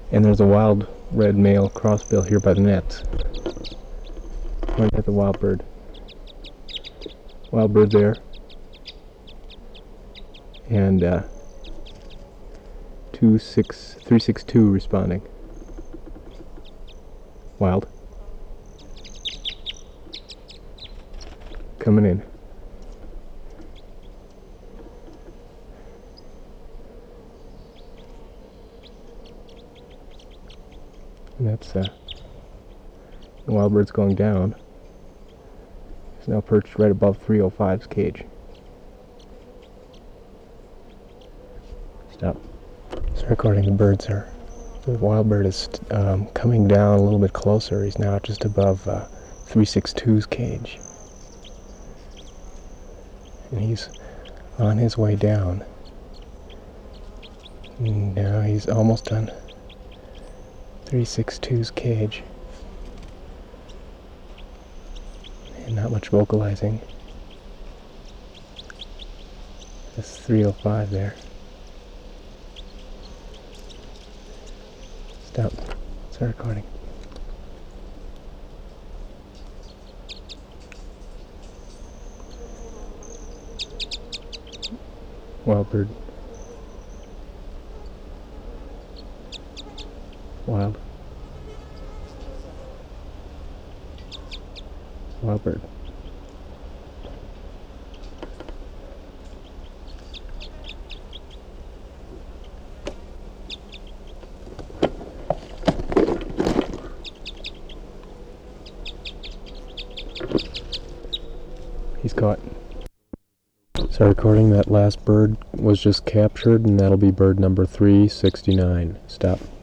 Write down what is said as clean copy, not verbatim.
And there's a wild red male crossbill here by the nets. Might get the wild bird. Wild bird there. And 362 responding. Wild. Coming in. And that's the wild bird's going down. It's now perched right above 305's cage. Stop. Start recording the birds there. The wild bird is coming down a little bit closer. He's now just above 362's cage. And he's on his way down. And now he's almost on 362's cage. And not much vocalizing. That's 305 there. Stop. Start recording. Wild bird. Wild. Wild bird. He's caught. Start recording. That last bird was just captured, and that'll be bird number 369. Stop.